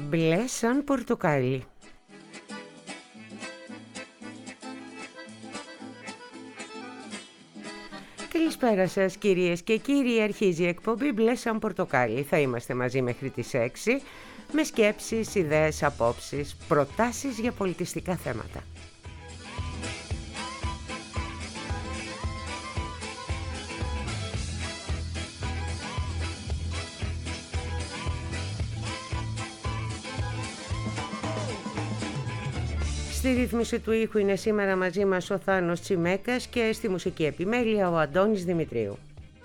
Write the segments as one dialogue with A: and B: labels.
A: Μπλε σαν πορτοκάλι. Καλησπέρα σας κυρίες και κύριοι, αρχίζει η εκπομπή Μπλε σαν πορτοκάλι. Θα είμαστε μαζί μέχρι τις 6 με σκέψεις, ιδέες, απόψεις, προτάσεις για πολιτιστικά θέματα. Στη ρύθμιση του ήχου είναι σήμερα μαζί μας ο Θάνος Τσιμέκας και στη μουσική επιμέλεια ο Αντώνης Δημητρίου.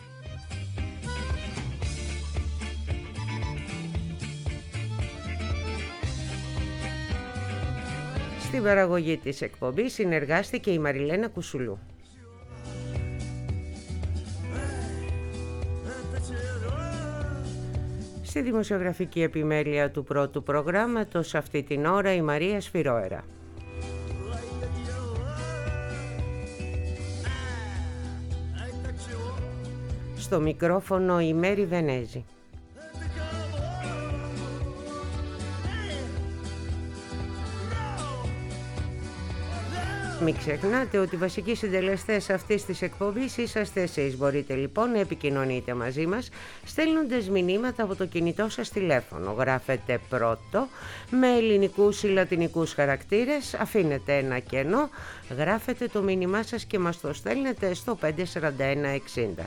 A: Στην παραγωγή της εκπομπής συνεργάστηκε η Μαριλένα Κουσουλού. Στη δημοσιογραφική επιμέλεια του πρώτου προγράμματος αυτή την ώρα η Μαρία Σφυρόερα. Στο μικρόφωνο η Μέρη Βενέζη. Μην ξεχνάτε ότι οι βασικοί συντελεστές αυτής της εκπομπής είσαστε εσείς. Μπορείτε λοιπόν να επικοινωνείτε μαζί μας στέλνοντας μηνύματα από το κινητό σας τηλέφωνο. Γράφετε πρώτο με ελληνικούς ή λατινικούς χαρακτήρες, αφήνετε ένα κενό, γράφετε το μήνυμά σας και μας το στέλνετε στο 54160.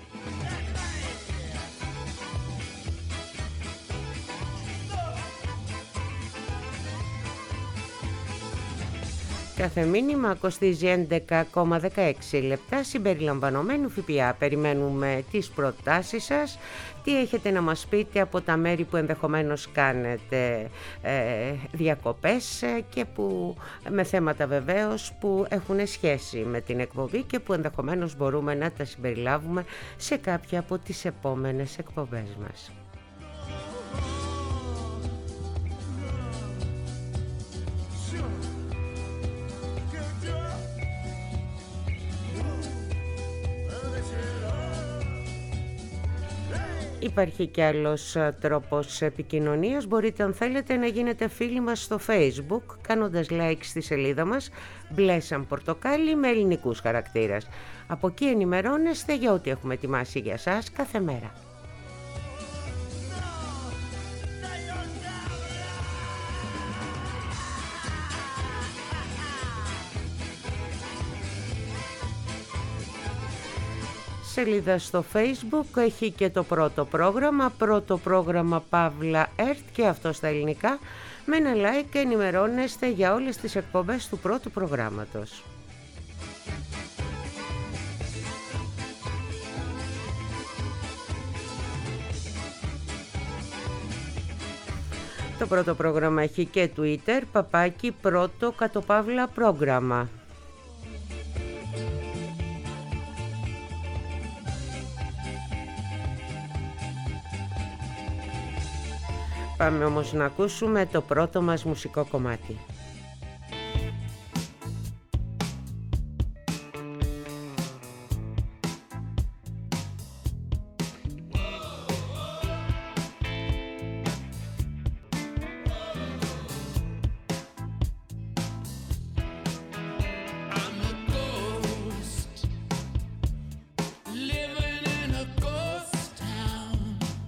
A: Κάθε μήνυμα κοστίζει 11,16 λεπτά συμπεριλαμβανομένου ΦΠΑ. Περιμένουμε τις προτάσεις σας, τι έχετε να μας πείτε από τα μέρη που ενδεχομένως κάνετε διακοπές και που, με θέματα βεβαίως που έχουν σχέση με την εκπομπή και που ενδεχομένως μπορούμε να τα συμπεριλάβουμε σε κάποια από τις επόμενες εκπομπές μας. Υπάρχει και άλλος τρόπος επικοινωνίας. Μπορείτε αν θέλετε να γίνετε φίλοι μας στο Facebook κάνοντας like στη σελίδα μας Μπλε σαν πορτοκάλι με ελληνικούς χαρακτήρες. Από εκεί ενημερώνεστε για ό,τι έχουμε ετοιμάσει για σας κάθε μέρα. Σελίδα στο Facebook έχει και το πρώτο πρόγραμμα Παύλα ΕΡΤ και αυτό στα ελληνικά. Με ένα like ενημερώνεστε για όλες τις εκπομπές του πρώτου προγράμματος. Το πρώτο πρόγραμμα έχει και Twitter, _πρώτο_Παύλα πρόγραμμα. Πάμε όμως να ακούσουμε το πρώτο μας μουσικό κομμάτι.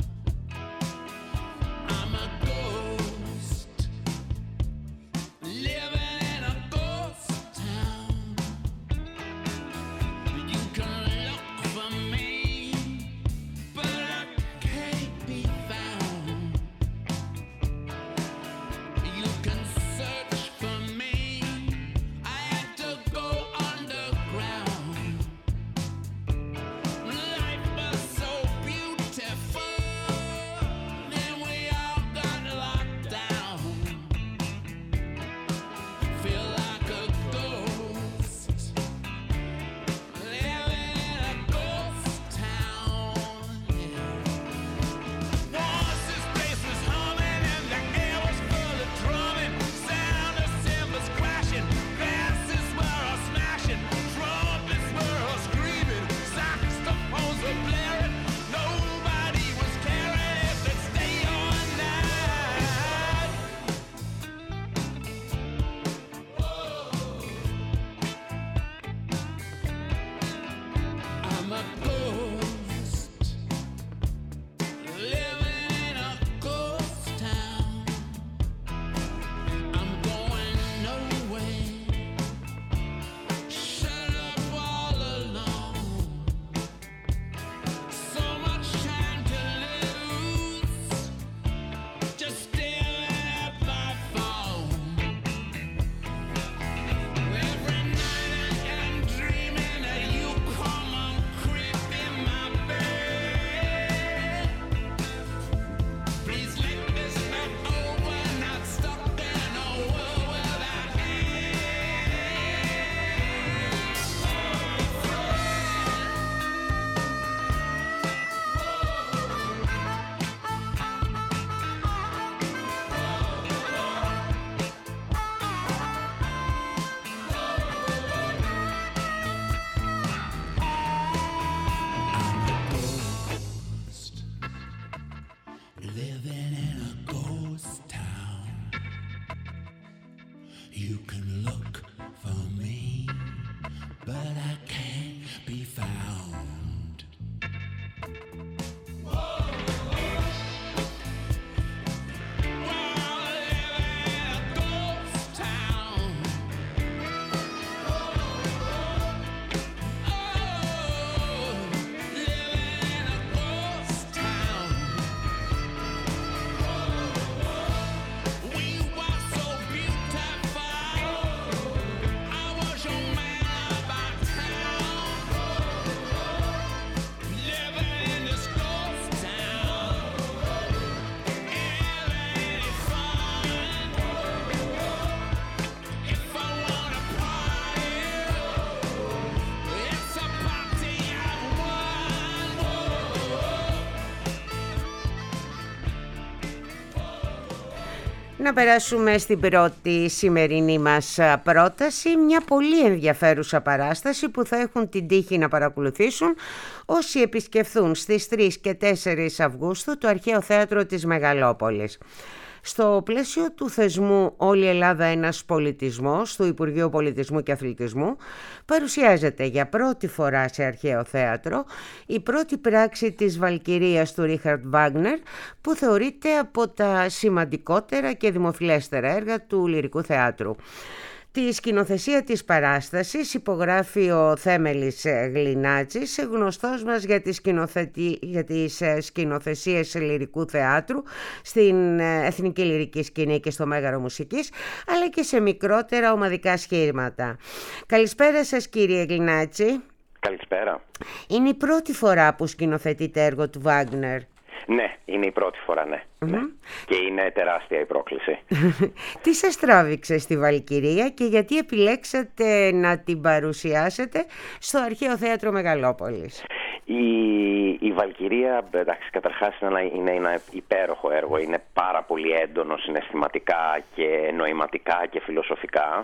B: Live You can look for me, but I can't be found.
A: Να περάσουμε στην πρώτη σημερινή μας πρόταση, μια πολύ ενδιαφέρουσα παράσταση που θα έχουν την τύχη να παρακολουθήσουν όσοι επισκεφθούν στις 3 και 4 Αυγούστου το Αρχαίο Θέατρο της Μεγαλόπολης. Στο πλαίσιο του θεσμού «Όλη η Ελλάδα ένας πολιτισμός» του Υπουργείου Πολιτισμού και Αθλητισμού παρουσιάζεται για πρώτη φορά σε αρχαίο θέατρο η πρώτη πράξη της Βαλκυρίας του Ρίχαρντ Βάγνερ, που θεωρείται από τα σημαντικότερα και δημοφιλέστερα έργα του λυρικού θεάτρου. Τη σκηνοθεσία της παράστασης υπογράφει ο Θέμελης Γλινάτζης, γνωστός μας για τις σκηνοθεσίες λυρικού θεάτρου στην Εθνική Λυρική Σκηνή και στο Μέγαρο Μουσικής, αλλά και σε μικρότερα ομαδικά σχήματα. Καλησπέρα σας, κύριε Γλινάτζη.
C: Καλησπέρα.
A: Είναι η πρώτη φορά που σκηνοθετείτε έργο του Βάγνερ?
C: Ναι, είναι η πρώτη φορά, ναι. Ναι. Και είναι τεράστια η πρόκληση.
A: Τι σας τράβηξε στη Βαλκυρία και γιατί επιλέξατε να την παρουσιάσετε στο Αρχαίο Θέατρο Μεγαλόπολης?
C: Η Βαλκυρία, εντάξει, καταρχάς είναι ένα υπέροχο έργο. Είναι πάρα πολύ έντονο συναισθηματικά και νοηματικά και φιλοσοφικά.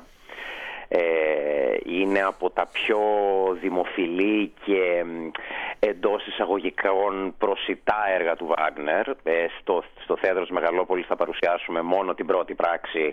C: Είναι από τα πιο δημοφιλή και εντός εισαγωγικών προσιτά έργα του Βάγνερ. Στο Θέατρο της Μεγαλόπολης θα παρουσιάσουμε μόνο την πρώτη πράξη,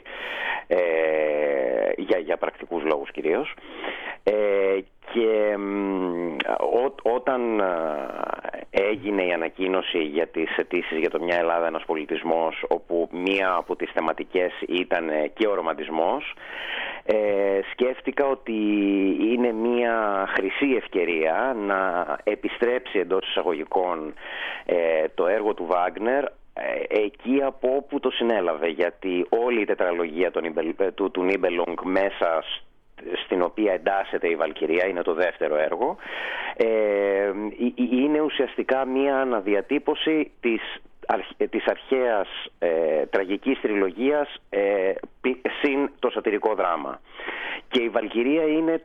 C: για πρακτικούς λόγους κυρίως. Και όταν έγινε η ανακοίνωση για τις αιτήσεις για το «Μια Ελλάδα, ένας πολιτισμός», όπου μία από τις θεματικές ήταν και ο ρομαντισμός, σκέφτηκα ότι είναι μία χρυσή ευκαιρία να επιστρέψει εντός εισαγωγικών το έργο του Βάγνερ εκεί από όπου το συνέλαβε, γιατί όλη η τετραλογία του Νίμπελονγκ, μέσα στην οποία εντάσσεται η Βαλκυρία, είναι το δεύτερο έργο, είναι ουσιαστικά μία αναδιατύπωση της αρχαίας τραγικής τριλογίας συν το σατυρικό δράμα. Και η Βαλκυρία είναι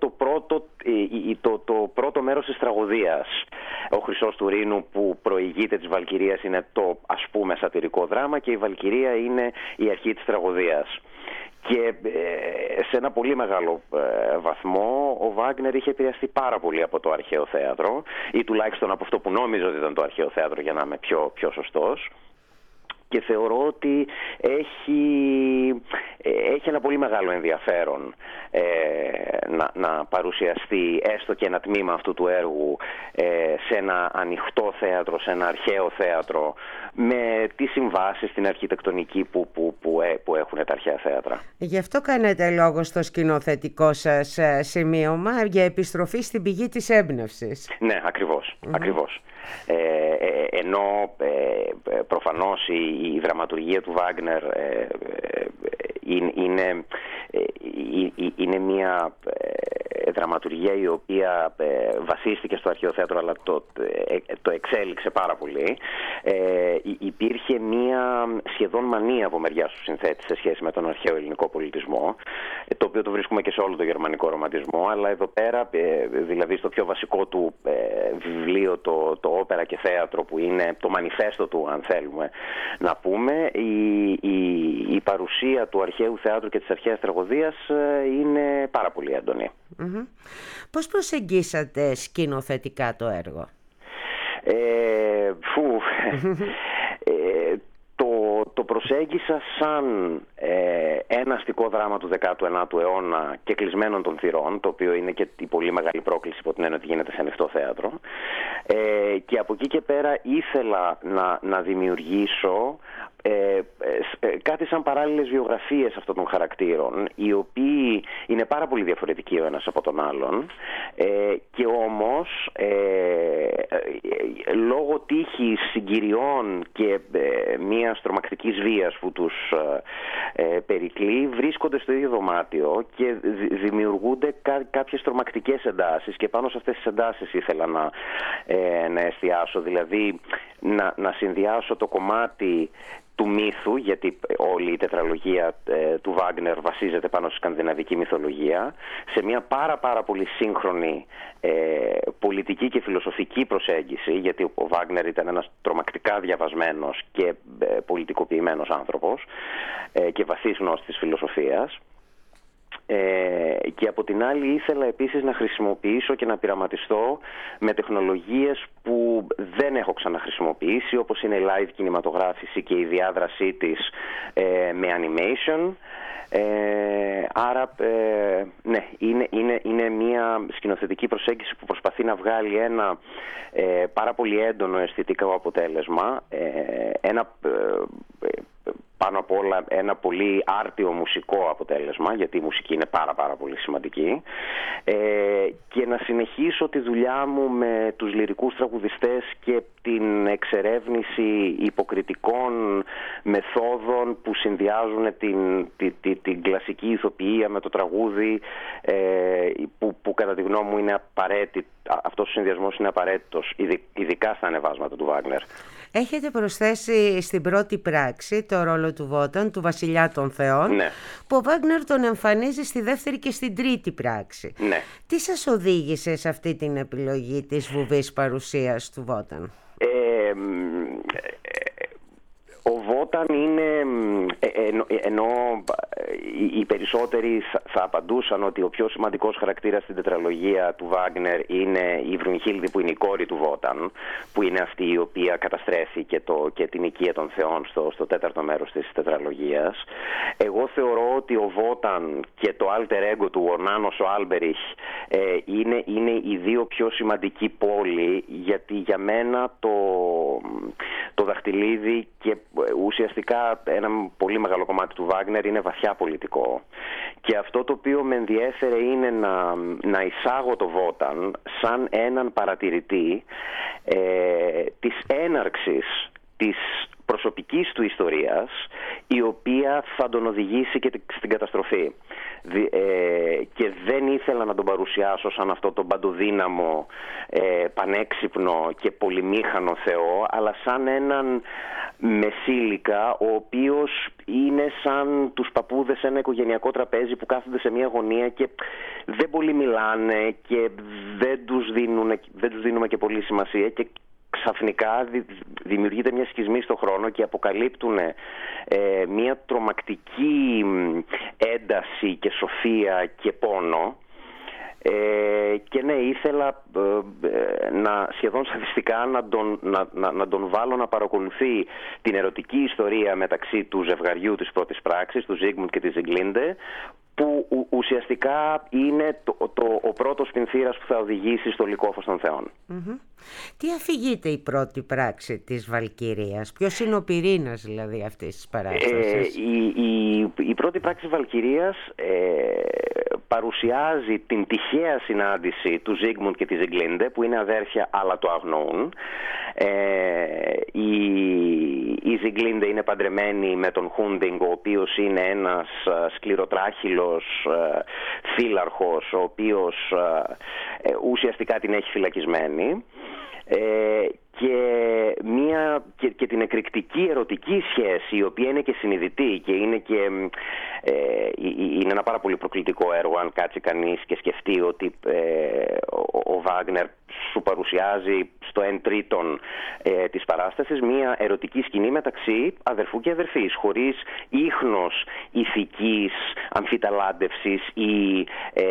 C: το πρώτο μέρος της τραγωδίας. Ο Χρυσός του Ρήνου που προηγείται της Βαλκυρίας είναι το, ας πούμε, σατυρικό δράμα, και η Βαλκυρία είναι η αρχή της τραγωδίας. Και σε ένα πολύ μεγάλο βαθμό ο Βάγνερ είχε επηρεαστεί πάρα πολύ από το αρχαίο θέατρο, ή τουλάχιστον από αυτό που νόμιζε ότι ήταν το αρχαίο θέατρο, για να είμαι πιο σωστός. Και θεωρώ ότι έχει ένα πολύ μεγάλο ενδιαφέρον να παρουσιαστεί έστω και ένα τμήμα αυτού του έργου σε ένα ανοιχτό θέατρο, σε ένα αρχαίο θέατρο, με τις συμβάσεις στην αρχιτεκτονική που έχουν τα αρχαία θέατρα. Γι' αυτό κάνετε λόγο στο σκηνοθετικό σας σημείωμα για επιστροφή στην πηγή της έμπνευσης. Ναι, ακριβώς. Ενώ προφανώς η δραματουργία του Βάγνερ είναι μια δραματουργία η οποία βασίστηκε στο αρχαίο θέατρο, αλλά το εξέλιξε πάρα πολύ. Υπήρχε μια σχεδόν μανία από μεριάς του συνθέτη σε σχέση με τον αρχαίο ελληνικό πολιτισμό, το οποίο το βρίσκουμε και σε όλο το γερμανικό ρομαντισμό, αλλά εδώ πέρα, δηλαδή στο πιο βασικό του βιβλίο, το όπερα και θέατρο, που είναι το μανιφέστο του, αν θέλουμε να πούμε, η παρουσία του αρχαίου θεάτρου και της αρχαίας τραγωδίας είναι πάρα πολύ έντονη. Πώς προσεγγίσατε σκηνοθετικά το έργο? το προσέγγισα σαν ένα αστικό δράμα του 19ου αιώνα και κλεισμένων των θυρών, το οποίο είναι και η πολύ μεγάλη πρόκληση υπό την έννοια ότι γίνεται σε ανοιχτό θέατρο. Και από εκεί και πέρα ήθελα να δημιουργήσω κάτι σαν παράλληλες βιογραφίες αυτών των χαρακτήρων, οι οποίοι είναι πάρα πολύ διαφορετικοί ο ένας από τον άλλον, και όμως λόγω τύχης, συγκυριών και μιας τρομακτικής βίας που τους περικλεί, βρίσκονται στο ίδιο δωμάτιο και δημιουργούνται κάποιες τρομακτικές εντάσεις, και πάνω σε αυτές τις εντάσεις ήθελα να εστιάσω, δηλαδή να συνδυάσω το κομμάτι του μύθου, γιατί όλη η τετραλογία του Βάγκνερ βασίζεται πάνω στη σκανδιναβική μυθολογία, σε μια πάρα πολύ σύγχρονη πολιτική και φιλοσοφική προσέγγιση, γιατί ο Βάγκνερ ήταν ένας τρομακτικά διαβασμένος και πολιτικοποιημένος άνθρωπος και βαθύς γνώστης της φιλοσοφίας. Και από την άλλη ήθελα επίσης να χρησιμοποιήσω και να πειραματιστώ με τεχνολογίες που δεν έχω ξαναχρησιμοποιήσει, όπως είναι η live κινηματογράφηση και η διάδρασή της με animation. Άρα ναι, είναι μια σκηνοθετική προσέγγιση που προσπαθεί να βγάλει ένα πάρα πολύ έντονο αισθητικό αποτέλεσμα, πάνω απ' όλα ένα πολύ άρτιο μουσικό αποτέλεσμα, γιατί η μουσική είναι πάρα πολύ σημαντική, και να συνεχίσω τη δουλειά μου με τους λυρικούς τραγουδιστές και την εξερεύνηση υποκριτικών μεθόδων που συνδυάζουν την κλασική ηθοποιία με το τραγούδι, που κατά τη γνώμη μου είναι απαραίτητο. Αυτός ο συνδυασμός είναι απαραίτητος, ειδικά στα ανεβάσματα του Βάγκνερ.
A: Έχετε προσθέσει στην πρώτη πράξη το ρόλο του Βόταν, του βασιλιά των θεών,
C: ναι,
A: που ο Βάγκνερ τον εμφανίζει στη δεύτερη και στην τρίτη πράξη.
C: Ναι.
A: Τι σας οδήγησε σε αυτή την επιλογή της βουβής παρουσίας του Βόταν?
C: Ο Βόταν είναι, ενώ οι περισσότεροι θα απαντούσαν ότι ο πιο σημαντικός χαρακτήρας στην τετραλογία του Βάγκνερ είναι η Βρουνχίλδη, που είναι η κόρη του Βόταν, που είναι αυτή η οποία καταστρέφει και την οικία των θεών στο τέταρτο μέρος της τετραλογίας. Εγώ θεωρώ ότι ο Βόταν και το alter ego του, ο Νάνος ο Άλμπεριχ, είναι οι δύο πιο σημαντικοί πόλοι, γιατί για μένα το δαχτυλίδι και ουσιαστικά ένα πολύ μεγάλο κομμάτι του Βάγκνερ είναι βαθιά πολιτικό. Και αυτό το οποίο με ενδιέφερε είναι να εισάγω το Βόταν σαν έναν παρατηρητή της έναρξης της προσωπικής του ιστορίας, η οποία θα τον οδηγήσει και στην καταστροφή. Και δεν ήθελα να τον παρουσιάσω σαν αυτό τον παντοδύναμο, πανέξυπνο και πολυμήχανο θεό, αλλά σαν έναν μεσήλικα, ο οποίος είναι σαν τους παππούδες σε ένα οικογενειακό τραπέζι που κάθονται σε μια γωνία και δεν πολύ μιλάνε και δεν τους δίνουμε και πολύ σημασία, και ξαφνικά δημιουργείται μια σχισμή στο χρόνο και αποκαλύπτουν μια τρομακτική ένταση και σοφία και πόνο. Και ναι, ήθελα σχεδόν σαδιστικά να τον βάλω να παρακολουθεί την ερωτική ιστορία μεταξύ του ζευγαριού της πρώτης πράξης, του Ζίγμουντ και της Ζιγκλίντε, που ουσιαστικά είναι ο πρώτος πενθήρας που θα οδηγήσει στο λυκόφως των θεών.
A: Mm-hmm. Τι αφηγείται η πρώτη πράξη της Βαλκυρίας? Ποιος είναι ο πυρήνας δηλαδή αυτής της παράστασης?
C: Η πρώτη πράξη της Βαλκυρίας παρουσιάζει την τυχαία συνάντηση του Ζίγμουντ και της Ζιγκλίντε, που είναι αδέρφια αλλά το αγνοούν. Η Ζιγκλίντε είναι παντρεμένη με τον Χούντινγκ, ο οποίος είναι ένας σκληροτράχυλος φύλαρχος, ο οποίος ουσιαστικά την έχει φυλακισμένη. Και την εκρηκτική ερωτική σχέση, η οποία είναι και συνειδητή και είναι ένα πάρα πολύ προκλητικό έργο, αν κάτσει κανείς και σκεφτεί ότι ο Βάγκνερ σου παρουσιάζει στο 1/3 της παράστασης μια ερωτική σκηνή μεταξύ αδερφού και αδερφής, χωρίς ίχνος ηθικής αμφιταλάντευσης ή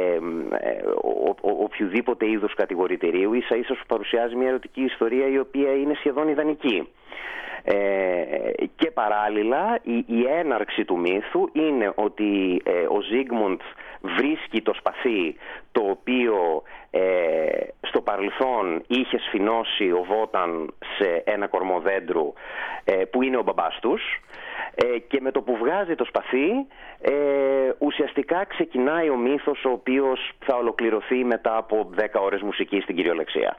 C: οποιοδήποτε είδους κατηγορητηρίου. Ίσα ίσα σου παρουσιάζει μια ερωτική ιστορία η οποία είναι σχεδόν ιδανική. Και παράλληλα η έναρξη του μύθου είναι ότι ο Ζίγμουντ βρίσκει το σπαθί το οποίο στο παρελθόν είχε σφινώσει ο Βόταν σε ένα κορμό δέντρου που είναι ο μπαμπάς τους, και με το που βγάζει το σπαθί ουσιαστικά ξεκινάει ο μύθος, ο οποίος θα ολοκληρωθεί μετά από 10 ώρες μουσική στην κυριολεξία.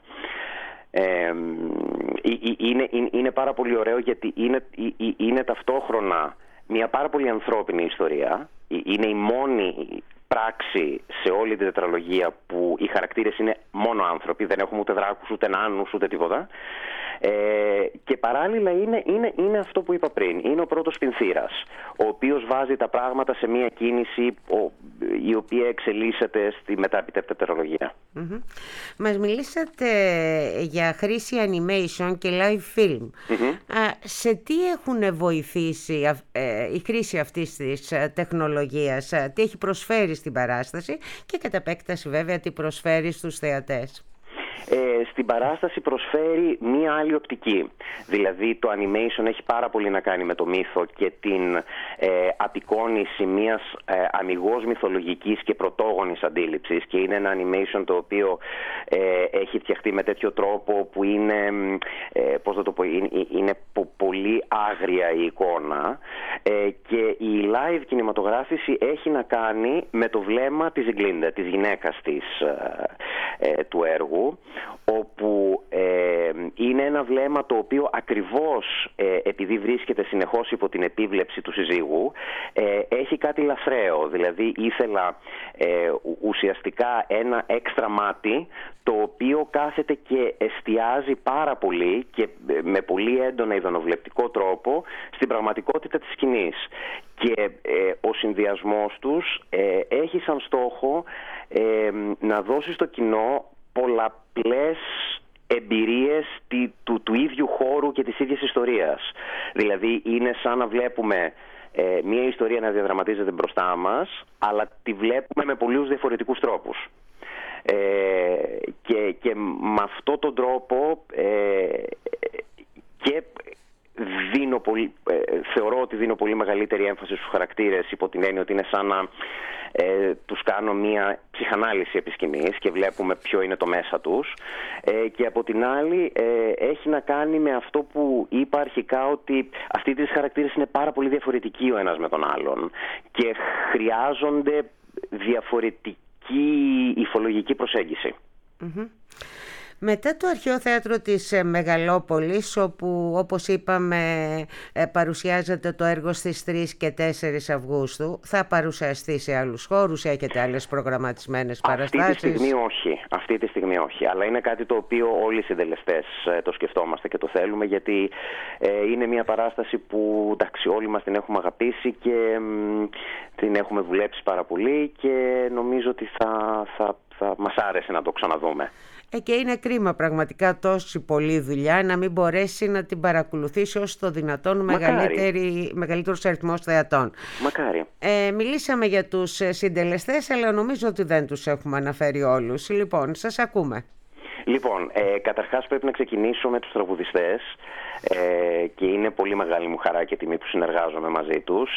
C: Είναι πάρα πολύ ωραίο, γιατί είναι ταυτόχρονα μια πάρα πολύ ανθρώπινη ιστορία. Είναι η μόνη πράξη σε όλη την τετραλογία που οι χαρακτήρες είναι μόνο άνθρωποι, δεν έχουμε ούτε δράκους, ούτε νάνους, ούτε τίποτα. Και παράλληλα είναι αυτό που είπα πριν, είναι ο πρώτος πινθύρας, ο οποίος βάζει τα πράγματα σε μια κίνηση η οποία εξελίσσεται στη μετάπειτα τετραλογία.
A: Mm-hmm. Μας μιλήσατε για χρήση animation και live film. Mm-hmm. Σε τι έχουν βοηθήσει η χρήση αυτής της τεχνολογίας, τι έχει προσφέρει στην παράσταση και κατά επέκταση βέβαια τι προσφέρει στους θεατές?
C: Στην παράσταση προσφέρει μία άλλη οπτική. Δηλαδή το animation έχει πάρα πολύ να κάνει με το μύθο και την απεικόνιση μιας αμιγώς μυθολογικής και πρωτόγονης αντίληψης, και είναι ένα animation το οποίο έχει φτιαχτεί με τέτοιο τρόπο που είναι, πώς θα το πω, είναι πολύ άγρια η εικόνα, και η live κινηματογράφηση έχει να κάνει με το βλέμμα της Γκλίντα, της γυναίκας του έργου, όπου είναι ένα βλέμμα το οποίο ακριβώς επειδή βρίσκεται συνεχώς υπό την επίβλεψη του συζύγου έχει κάτι λαθρέο. Δηλαδή ήθελα ουσιαστικά ένα έξτρα μάτι το οποίο κάθεται και εστιάζει πάρα πολύ και με πολύ έντονα ειδωνοβλεπτικό τρόπο στην πραγματικότητα της σκηνής. Και ο συνδυασμός τους έχει σαν στόχο να δώσει στο κοινό πολλαπλές εμπειρίες του ίδιου χώρου και της ίδιας ιστορίας. Δηλαδή είναι σαν να βλέπουμε μια ιστορία να διαδραματίζεται μπροστά μας, αλλά τη βλέπουμε με πολλούς διαφορετικούς τρόπους. Και με αυτόν τον τρόπο και θεωρώ ότι δίνω πολύ μεγαλύτερη έμφαση στους χαρακτήρες, υπό την έννοια ότι είναι σαν να τους κάνω μία ψυχανάλυση επί σκηνής και βλέπουμε ποιο είναι το μέσα τους, και από την άλλη έχει να κάνει με αυτό που είπα αρχικά, ότι αυτοί οι τρεις χαρακτήρες είναι πάρα πολύ διαφορετικοί ο ένας με τον άλλον και χρειάζονται διαφορετική υφολογική προσέγγιση. Mm-hmm.
A: Μετά το Αρχαίο Θέατρο της Μεγαλόπολης, όπου όπως είπαμε παρουσιάζεται το έργο στις 3 και 4 Αυγούστου, θα παρουσιαστεί σε άλλους χώρους, έχετε άλλες προγραμματισμένες παραστάσεις?
C: Αυτή τη στιγμή όχι, αλλά είναι κάτι το οποίο όλοι οι συντελεστές το σκεφτόμαστε και το θέλουμε, γιατί είναι μια παράσταση που εντάξει, όλοι μας την έχουμε αγαπήσει και την έχουμε δουλέψει πάρα πολύ, και νομίζω ότι θα μας άρεσε να το ξαναδούμε.
A: Και είναι κρίμα πραγματικά τόση πολλή δουλειά να μην μπορέσει να την παρακολουθήσει όσο το δυνατόν μεγαλύτερος αριθμός θεατών.
C: Μακάρι.
A: Μιλήσαμε για τους συντελεστές, αλλά νομίζω ότι δεν τους έχουμε αναφέρει όλους. Λοιπόν, σας ακούμε.
C: Λοιπόν, καταρχάς πρέπει να ξεκινήσω με τους τραγουδιστές, και είναι πολύ μεγάλη μου χαρά και τιμή που συνεργάζομαι μαζί τους.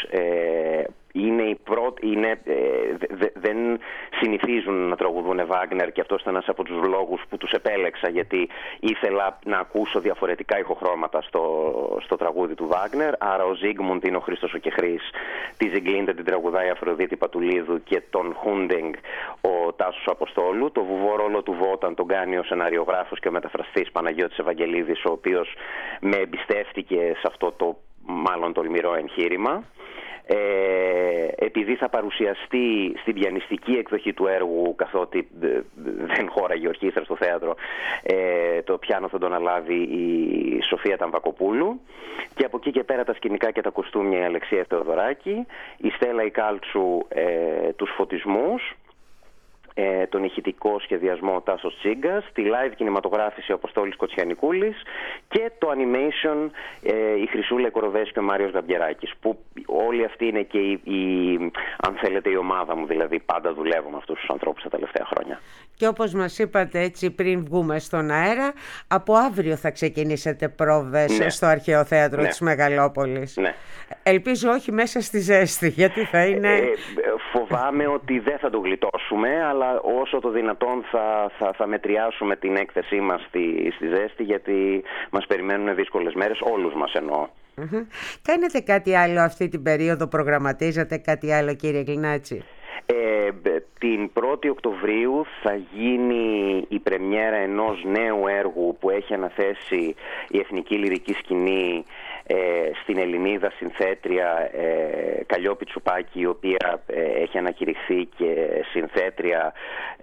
C: Δεν συνηθίζουν να τραγουδούν Βάγνερ, και αυτός ήταν ένας από τους λόγους που τους επέλεξα, γιατί ήθελα να ακούσω διαφορετικά ηχοχρώματα στο τραγούδι του Βάγνερ. Άρα ο Ζίγμουντ είναι ο Χρήστος ο Κεχρής, τη Ζιγκλίντα την τραγουδάει η Αφροδίτη Πατουλίδου και τον Χούντινγκ ο Τάσος Αποστόλου. Το βουβό ρόλο του Βόταν τον κάνει ο σεναριογράφος και ο μεταφραστής Παναγιώτης Ευαγγελίδης, ο οποίος με εμπιστεύτηκε σε αυτό το μάλλον τολμηρό εγχείρημα. Επειδή θα παρουσιαστεί στην πιανιστική εκδοχή του έργου, καθότι δεν χώραγε ορχήστρα στο θέατρο, το πιάνο θα το αναλάβει η Σοφία Ταμβακοπούλου, και από εκεί και πέρα τα σκηνικά και τα κοστούμια η Αλεξία Θεοδωράκη, η Στέλλα η Κάλτσου τους φωτισμούς, τον ηχητικό σχεδιασμό Τάσος Τσίγκας, τη live κινηματογράφηση ο Αποστόλης Κοτσιανικούλης και το animation η Χρυσούλα Κοροδέση και ο Μάριος Γαμπιεράκης, που όλοι αυτοί είναι και αν θέλετε η ομάδα μου, δηλαδή πάντα δουλεύω με αυτούς τους ανθρώπους τα τελευταία χρόνια.
A: Και όπως μας είπατε έτσι πριν βγούμε στον αέρα, από αύριο θα ξεκινήσετε πρόβες στο Αρχαίο Θέατρο της Μεγαλόπολης.
C: Ναι.
A: Ελπίζω όχι μέσα στη ζέστη, γιατί θα είναι...
C: Φοβάμαι ότι δεν θα το γλιτώσουμε, αλλά όσο το δυνατόν θα μετριάσουμε την έκθεσή μας στη ζέστη, γιατί μας περιμένουν δύσκολες μέρες, όλους μας εννοώ.
A: Κάνετε κάτι άλλο αυτή την περίοδο, προγραμματίζετε κάτι άλλο, κύριε Γλινάτση?
C: Την 1η Οκτωβρίου θα γίνει η πρεμιέρα ενός νέου έργου που έχει αναθέσει η Εθνική Λυρική Σκηνή στην Ελληνίδα συνθέτρια Καλλιόπη Τσουπάκη, η οποία έχει ανακηρυχθεί και συνθέτρια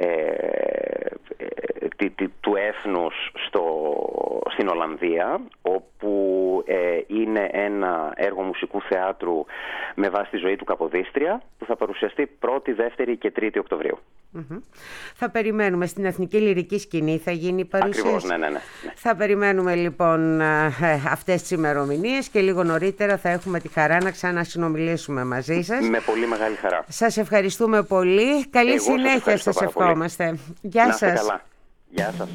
C: του έθνους στην Ολλανδία, όπου είναι ένα έργο μουσικού θεάτρου με βάση τη ζωή του Καποδίστρια, που θα παρουσιαστεί 1η, 2η και 3η Οκτωβρίου.
A: Θα περιμένουμε στην Εθνική Λυρική Σκηνή, θα γίνει η παρουσίαση.
C: Ακριβώς, ναι.
A: Θα περιμένουμε λοιπόν αυτές τις ημερομηνίες και λίγο νωρίτερα θα έχουμε τη χαρά να ξανασυνομιλήσουμε μαζί σας.
C: Με πολύ μεγάλη χαρά.
A: Σας ευχαριστούμε πολύ. Καλή συνέχεια σας ευχόμαστε. Γεια σας.
C: Να είστε καλά. Γεια σας.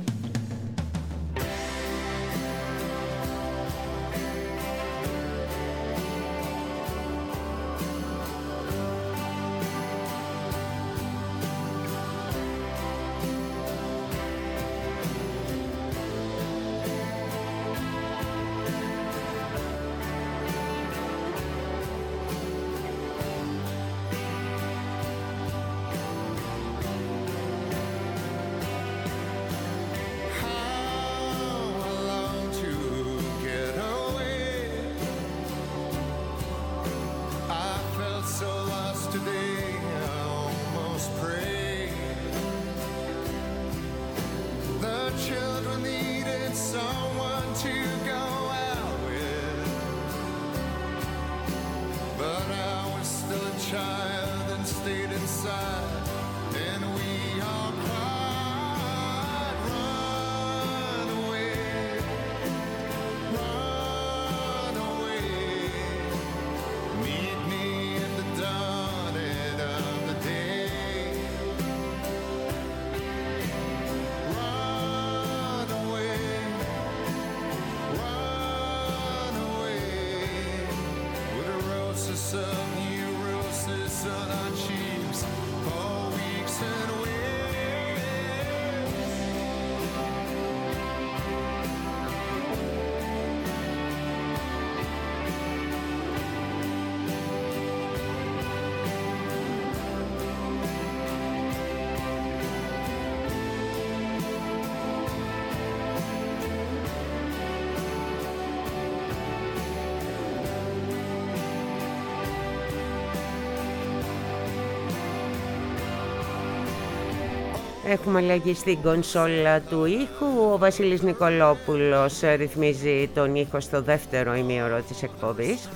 A: Έχουμε αλλαγή στην κονσόλα του ήχου. Ο Βασίλης Νικολόπουλος ρυθμίζει τον ήχο στο δεύτερο ημίωρο της εκπομπής.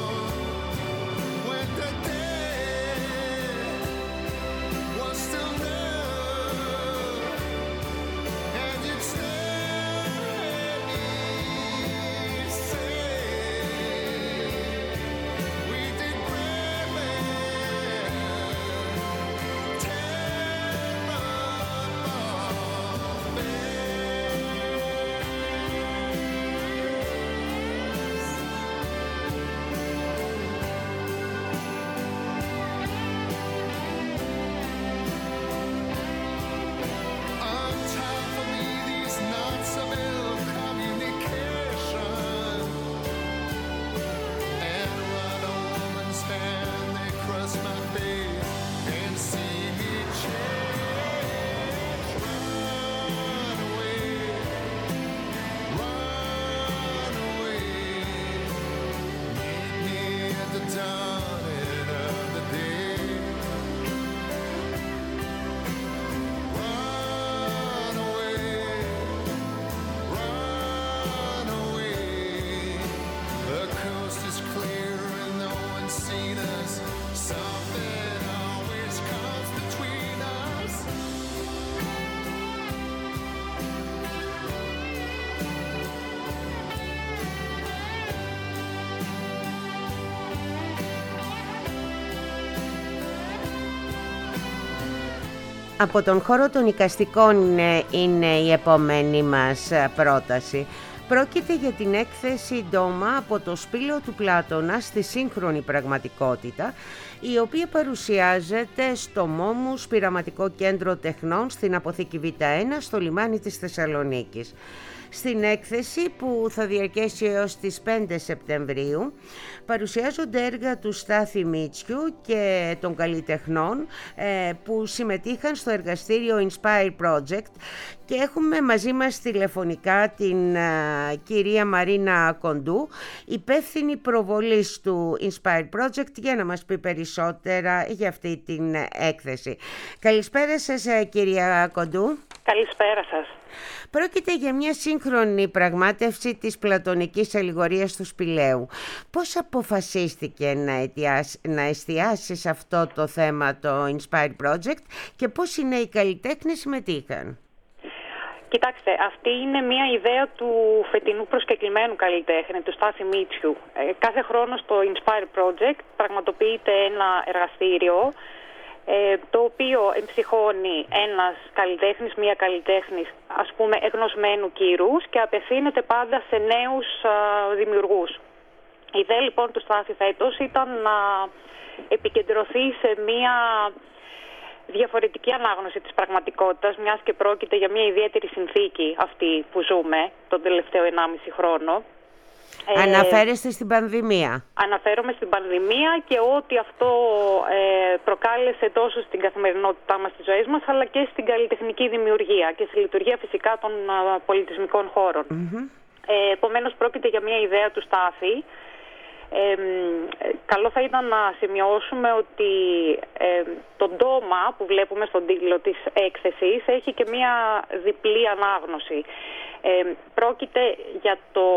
D: Still
A: Από τον χώρο των εικαστικών είναι η επόμενη μας πρόταση. Πρόκειται για την έκθεση «Ντόμα» από το σπήλαιο του Πλάτωνα στη σύγχρονη πραγματικότητα, η οποία παρουσιάζεται στο Μόμους Πειραματικό Κέντρο Τεχνών στην Αποθήκη Β1 στο λιμάνι της Θεσσαλονίκης. Στην έκθεση, που θα διαρκέσει έως τις 5 Σεπτεμβρίου, παρουσιάζονται έργα του Στάθη Μίτσιου και των καλλιτεχνών που συμμετείχαν στο εργαστήριο Inspire Project, και έχουμε μαζί μας τηλεφωνικά την κυρία Μαρίνα Κοντού, υπεύθυνη προβολής του Inspire Project, για να μας πει περισσότερα για αυτή την έκθεση. Καλησπέρα σας, κυρία Κοντού.
D: Καλησπέρα σας.
A: Πρόκειται για μια σύγχρονη πραγμάτευση της πλατωνικής αλληγορίας του σπηλαίου. Πώς αποφασίστηκε να εστιάσει σε αυτό το θέμα το Inspire Project και πώς οι νέοι καλλιτέχνες συμμετείχαν?
D: Κοιτάξτε, αυτή είναι μια ιδέα του φετινού προσκεκλημένου καλλιτέχνη, του Στάθη Μίτσιου. Κάθε χρόνο στο Inspire Project πραγματοποιείται ένα εργαστήριο, το οποίο εμψυχώνει ένας καλλιτέχνης, μία καλλιτέχνης, ας πούμε, εγνωσμένου κύρους, και απευθύνεται πάντα σε νέους δημιουργούς. Η ιδέα λοιπόν του Στάθη φέτος ήταν να επικεντρωθεί σε μία διαφορετική ανάγνωση της πραγματικότητας, μιας και πρόκειται για μια ιδιαίτερη συνθήκη αυτή που ζούμε τον τελευταίο 1,5 χρόνο.
A: Αναφέρεστε στην πανδημία?
D: Αναφέρομαι στην πανδημία και ό,τι αυτό προκάλεσε τόσο στην καθημερινότητά μας, στις ζωές μας, αλλά και στην καλλιτεχνική δημιουργία και στη λειτουργία φυσικά των πολιτισμικών χώρων. Επομένως πρόκειται για μια ιδέα του Στάθη. Καλό θα ήταν να σημειώσουμε ότι το ντόμα που βλέπουμε στον τίτλο της έκθεσης έχει και μια διπλή ανάγνωση. Πρόκειται για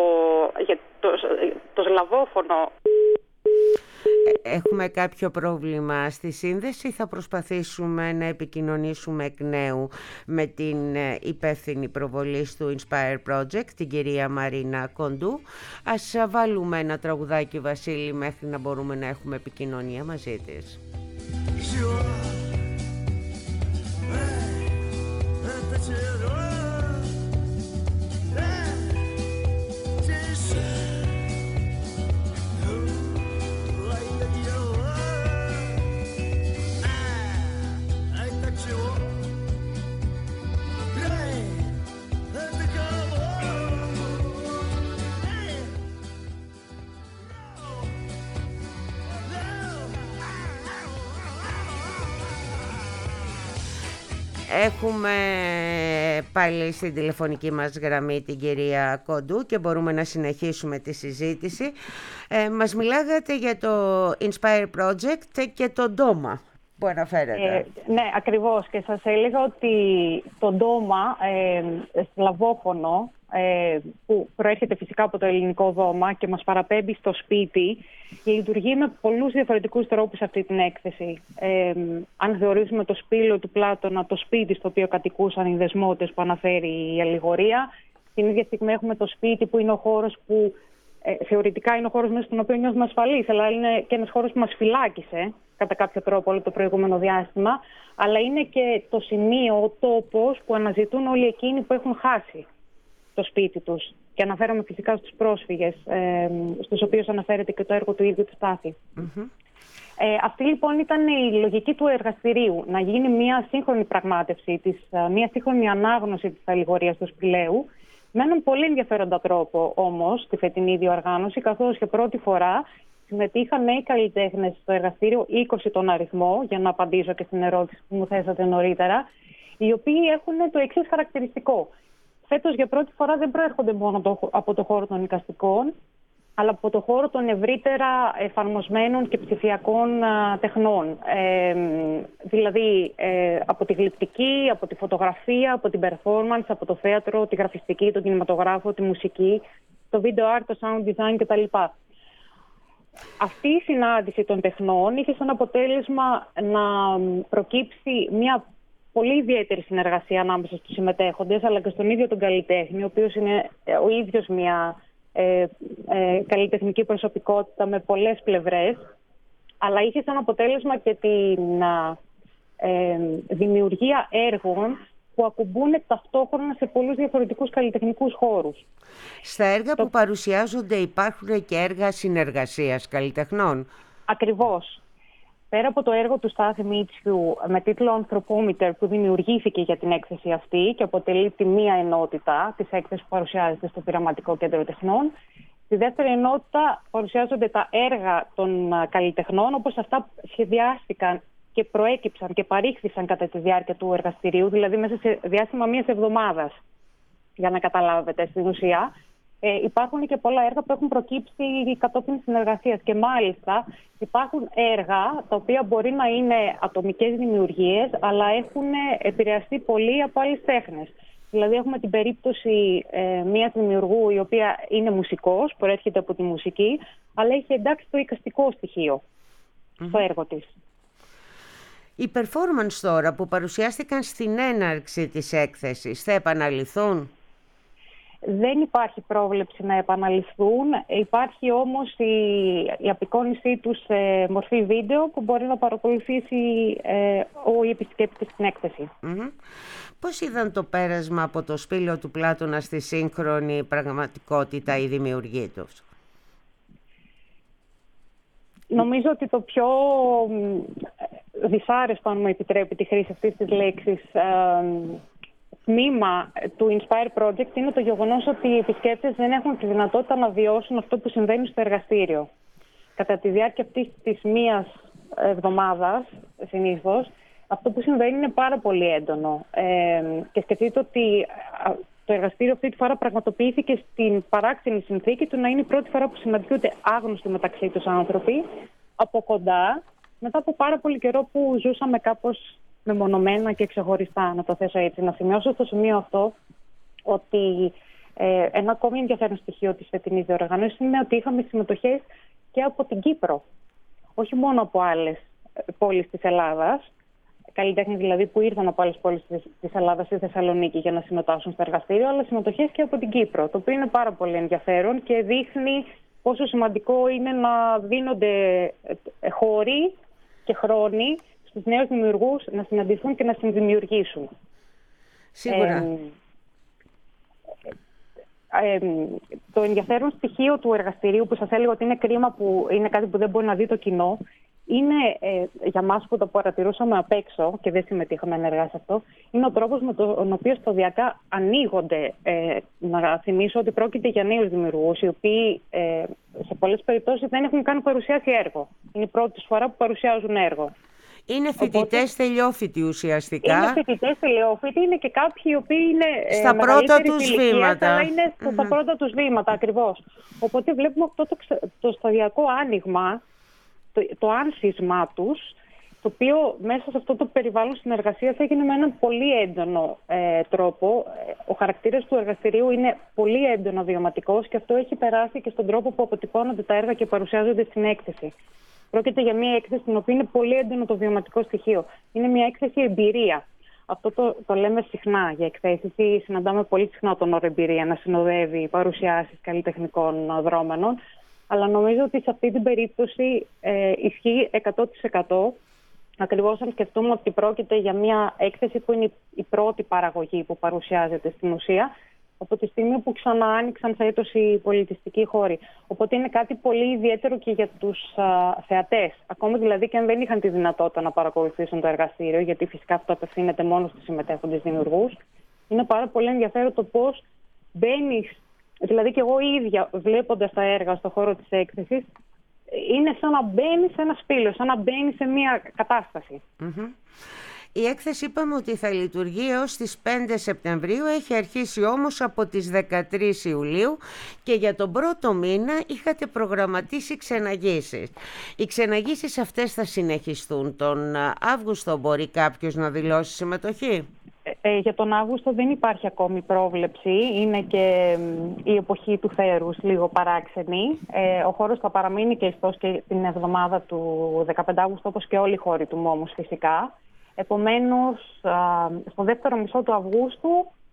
D: το σλαβόφωνο.
A: Έχουμε κάποιο πρόβλημα στη σύνδεση. Θα προσπαθήσουμε να επικοινωνήσουμε εκ νέου με την υπεύθυνη προβολής του Inspire Project, την κυρία Μαρίνα Κοντού. Ας βάλουμε ένα τραγουδάκι, Βασίλη, μέχρι να μπορούμε να έχουμε επικοινωνία μαζί της. Έχουμε πάλι στην τηλεφωνική μας γραμμή την κυρία Κοντού και μπορούμε να συνεχίσουμε τη συζήτηση. Μας μιλάγατε για το Inspire Project και το ντόμα που αναφέρατε.
D: Ναι, ακριβώς. Και σας έλεγα ότι το ντόμα, σλαβόφωνο, που προέρχεται φυσικά από το ελληνικό δώμα και μας παραπέμπει στο σπίτι, λειτουργεί με πολλούς διαφορετικούς τρόπους αυτή την έκθεση. Αν θεωρήσουμε το σπήλαιο του Πλάτωνα, το σπίτι στο οποίο κατοικούσαν οι δεσμότες που αναφέρει η αλληγορία, την ίδια στιγμή έχουμε το σπίτι που είναι ο χώρος που θεωρητικά είναι ο χώρος μέσα στον οποίο νιώθουμε ασφαλείς, αλλά είναι και ένας χώρος που μας φυλάκισε κατά κάποιο τρόπο όλο το προηγούμενο διάστημα, αλλά είναι και το σημείο, ο τόπος που αναζητούν όλοι εκείνοι που έχουν χάσει το σπίτι τους. Και αναφέρομαι φυσικά στους πρόσφυγες, στους οποίους αναφέρεται και το έργο του ίδιου του Στάθη. Αυτή λοιπόν ήταν η λογική του εργαστηρίου, να γίνει μια σύγχρονη πραγμάτευση, μια σύγχρονη ανάγνωση της αλληγορίας του σπηλαίου, με έναν πολύ ενδιαφέροντα τρόπο όμως στη φετινή διοργάνωση, καθώς και πρώτη φορά συμμετείχαν νέοι καλλιτέχνες στο εργαστήριο, 20 τον αριθμό, για να απαντήσω και στην ερώτηση που μου θέσατε νωρίτερα, οι οποίοι έχουν το εξής χαρακτηριστικό. Φέτος για πρώτη φορά δεν προέρχονται μόνο από το χώρο των εικαστικών, αλλά από το χώρο των ευρύτερα εφαρμοσμένων και ψηφιακών τεχνών. Δηλαδή από τη γλυπτική, από τη φωτογραφία, από την performance, από το θέατρο, τη γραφιστική, τον κινηματογράφο, τη μουσική, το video art, το sound design κτλ. Αυτή η συνάντηση των τεχνών είχε σαν αποτέλεσμα να προκύψει μια πολύ ιδιαίτερη συνεργασία ανάμεσα στους συμμετέχοντες, αλλά και στον ίδιο τον καλλιτέχνη, ο οποίος είναι ο ίδιος μια καλλιτεχνική προσωπικότητα με πολλές πλευρές, αλλά είχε σαν αποτέλεσμα και την δημιουργία έργων που ακουμπούν ταυτόχρονα σε πολλούς διαφορετικούς καλλιτεχνικούς χώρους.
A: Στα έργα που παρουσιάζονται υπάρχουν και έργα συνεργασίας καλλιτεχνών.
D: Ακριβώς. Πέρα από το έργο του Στάθη Μίτσιου με τίτλο «Ανθρωπόμητερ» που δημιουργήθηκε για την έκθεση αυτή και αποτελεί τη μία ενότητα της έκθεσης που παρουσιάζεται στο Πειραματικό Κέντρο Τεχνών, στη δεύτερη ενότητα παρουσιάζονται τα έργα των καλλιτεχνών όπως αυτά σχεδιάστηκαν και προέκυψαν και παρήχθησαν κατά τη διάρκεια του εργαστηρίου, δηλαδή μέσα σε διάστημα μιας εβδομάδας, για να καταλάβετε στην ουσία. Υπάρχουν και πολλά έργα που έχουν προκύψει κατόπιν συνεργασίας και μάλιστα υπάρχουν έργα τα οποία μπορεί να είναι ατομικές δημιουργίες αλλά έχουν επηρεαστεί πολύ από άλλες τέχνες. Δηλαδή έχουμε την περίπτωση μιας δημιουργού η οποία είναι μουσικός, προέρχεται από τη μουσική, αλλά έχει εντάξει το εικαστικό στοιχείο στο έργο της.
A: Οι performance τώρα που παρουσιάστηκαν στην έναρξη της έκθεσης θα επαναληφθούν?
D: Δεν υπάρχει πρόβλεψη να επαναληφθούν. Υπάρχει όμως η απεικόνισή τους σε μορφή βίντεο που μπορεί να παρακολουθήσει ο επισκέπτης στην έκθεση.
A: Πώς είδαν το πέρασμα από το σπήλαιο του Πλάτωνα στη σύγχρονη πραγματικότητα οι δημιουργοί τους?
D: Νομίζω ότι το πιο δυσάρεστο, αν μου επιτρέπει τη χρήση αυτής της λέξης, τμήμα του Inspire Project είναι το γεγονός ότι οι επισκέπτες δεν έχουν τη δυνατότητα να βιώσουν αυτό που συμβαίνει στο εργαστήριο. Κατά τη διάρκεια αυτής της μίας εβδομάδας, συνήθως, αυτό που συμβαίνει είναι πάρα πολύ έντονο. Και σκεφτείτε ότι το εργαστήριο αυτή τη φορά πραγματοποιήθηκε στην παράξενη συνθήκη του να είναι η πρώτη φορά που συναντιούνται άγνωστοι μεταξύ τους άνθρωποι από κοντά, μετά από πάρα πολύ καιρό που ζούσαμε κάπως μεμονωμένα και ξεχωριστά, να το θέσω έτσι. Να σημειώσω στο σημείο αυτό ότι ένα ακόμη ενδιαφέρον στοιχείο της φετινής διοργάνωσης είναι ότι είχαμε συμμετοχές και από την Κύπρο. Όχι μόνο από άλλες πόλεις της Ελλάδας, καλλιτέχνες δηλαδή που ήρθαν από άλλες πόλεις της Ελλάδας στη Θεσσαλονίκη για να συμμετάσχουν στο εργαστήριο, αλλά συμμετοχές και από την Κύπρο, το οποίο είναι πάρα πολύ ενδιαφέρον και δείχνει πόσο σημαντικό είναι να δίνονται χώροι και χρόνοι στους νέους δημιουργούς να συναντηθούν και να συνδημιουργήσουν.
A: Σίγουρα.
D: Το ενδιαφέρον στοιχείο του εργαστηρίου που σας έλεγα ότι είναι κρίμα που είναι κάτι που δεν μπορεί να δει το κοινό, είναι για μας που το παρατηρούσαμε απ' έξω και δεν συμμετείχαμε ενεργά σε αυτό, είναι ο τρόπος με τον οποίο σταδιακά ανοίγονται. Να θυμίσω ότι πρόκειται για νέους δημιουργούς, οι οποίοι σε πολλές περιπτώσεις δεν έχουν καν παρουσιάσει έργο. Είναι η πρώτη φορά που παρουσιάζουν έργο.
A: Είναι φοιτητές τελειόφοιτοι ουσιαστικά.
D: Είναι φοιτητές τελειόφοιτοι, είναι και κάποιοι οι οποίοι είναι
A: στα πρώτα τους βήματα.
D: Αλλά είναι στα πρώτα τους βήματα ακριβώς. Οπότε βλέπουμε αυτό το σταδιακό άνοιγμα, το άνσισμά τους, το οποίο μέσα σε αυτό το περιβάλλον συνεργασίας έγινε με έναν πολύ έντονο τρόπο. Ο χαρακτήρας του εργαστηρίου είναι πολύ έντονα βιωματικός και αυτό έχει περάσει και στον τρόπο που αποτυπώνονται τα έργα και παρουσιάζονται στην έκθεση. Πρόκειται για μια έκθεση στην οποία είναι πολύ έντονο το βιωματικό στοιχείο. Είναι μια έκθεση εμπειρία. Αυτό το λέμε συχνά για εκθέσεις ή συναντάμε πολύ συχνά τον όρο εμπειρία να συνοδεύει παρουσιάσεις καλλιτεχνικών δρόμενων. Αλλά νομίζω ότι σε αυτή την περίπτωση ισχύει 100%. Ακριβώς αν σκεφτούμε ότι πρόκειται για μια έκθεση που είναι η πρώτη παραγωγή που παρουσιάζεται στην ουσία, από τη στιγμή που ξανά άνοιξαν φέτος οι πολιτιστικοί χώροι. Οπότε είναι κάτι πολύ ιδιαίτερο και για τους θεατές. Ακόμη δηλαδή και αν δεν είχαν τη δυνατότητα να παρακολουθήσουν το εργαστήριο, γιατί φυσικά αυτό απευθύνεται μόνο στους συμμετέχοντες δημιουργούς, είναι πάρα πολύ ενδιαφέρον το πώς μπαίνεις. Δηλαδή και εγώ ίδια βλέποντας τα έργα στον χώρο της έκθεσης, είναι σαν να μπαίνεις σε ένα σπήλαιο, σαν να μπαίνεις σε μια κατάσταση.
A: Η έκθεση είπαμε ότι θα λειτουργεί έως τις 5 Σεπτεμβρίου, έχει αρχίσει όμως από τις 13 Ιουλίου και για τον πρώτο μήνα είχατε προγραμματίσει ξεναγήσεις. Οι ξεναγήσεις αυτές θα συνεχιστούν. Τον Αύγουστο μπορεί κάποιος να δηλώσει συμμετοχή?
D: Για τον Αύγουστο δεν υπάρχει ακόμη πρόβλεψη. Είναι και η εποχή του θέρους λίγο παράξενη. Ο χώρος θα παραμείνει και εκτός και την εβδομάδα του 15 Αύγουστου, όπως και όλοι οι χώροι του Μόμους φυσικά. Επομένως, στο δεύτερο μισό του Αυγούστου